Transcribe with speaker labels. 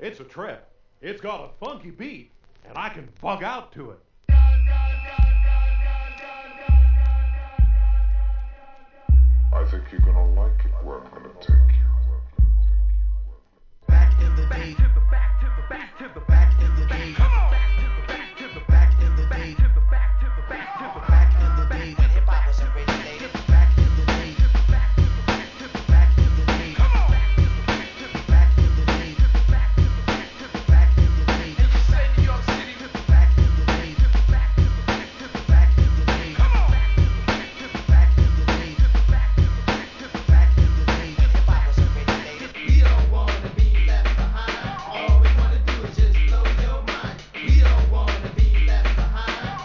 Speaker 1: It's a trip. It's got a funky beat, and I can bug out to it.
Speaker 2: I think you're gonna like it where I'm gonna take